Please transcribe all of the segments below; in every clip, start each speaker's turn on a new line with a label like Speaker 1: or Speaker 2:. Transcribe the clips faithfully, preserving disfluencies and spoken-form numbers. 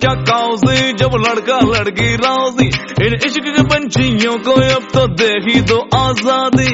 Speaker 1: क्या काउजी, जब लड़का लड़की राजी, इन इश्क के पंछियों को अब तो दे ही दो आजादी।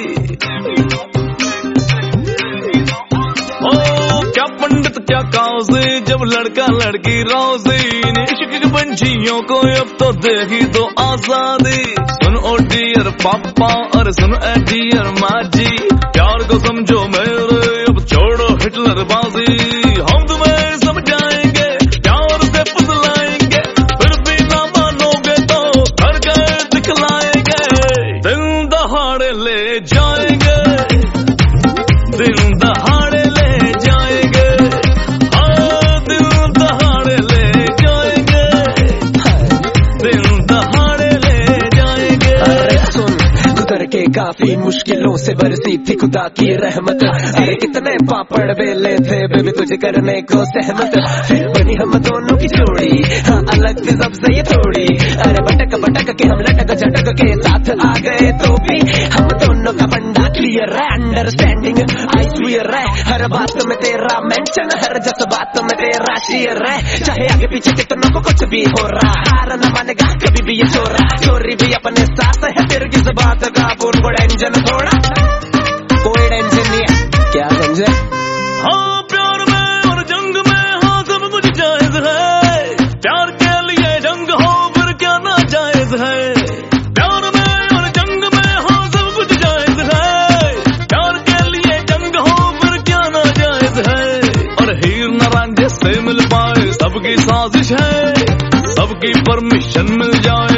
Speaker 1: ओ क्या पंडित क्या काउजी, जब लड़का लड़की राजी, इन इश्क के पंछियों को अब तो दे ही दो आजादी। सुन ओ डियर पापा और सुन ए डियर माँ जी, प्यार को समझो मेरे, अब छोड़ो हिटलर बाजी। हम तुम्हें समझाएंगे, प्यार से फुसलाएंगे, फिर भी ना मानोगे तो घर गए दिखलाएंगे। दिन दहाड़े ले जाएंगे, दिन दहाड़े ले जाएंगे, हाँ दिन दहाड़े ले जाएंगे, दिन दहाड़े ले जाएंगे।
Speaker 2: अरे सुन गुजर के काफी मुश्किलों से बरसी थी खुदा की रहमत। अरे कितने पापड़ बेले थे बेबी तुझे करने को सहमत, फिर बनी हम दोनों की जोड़ी, हाँ अलग थी सबसे ये थोड़ी। अरे भटक भटक के हम लटक झटक के साथ आ गए तो भी हम दोनों का फंडा क्लियर है, अंडरस्टैंडिंग आई स्वीयर है। हर बात में तेरा मेंशन, हर जस बात में तेरा शेयर है। चाहे आगे पीछे कितनों को कुछ भी हो रहा, हार न मानेगा कभी भी ये छोरा। चोरी भी अपने साथ है, फिर किस बात का पूर्ण टेंशन थोड़ा, कोई टेंशन नहीं है। क्या समझे?
Speaker 1: हाँ प्यार में और जंग में हाँ सब कुछ जायज है, प्यार के लिए जंग हो फिर क्या ना जायज है। प्यार में और जंग में हाँ सब कुछ जायज है, प्यार के लिए जंग हो फिर क्या ना जायज है। और हीर न रांझे से मिल पाए सबकी साजिश है, सबकी परमिशन मिल जाए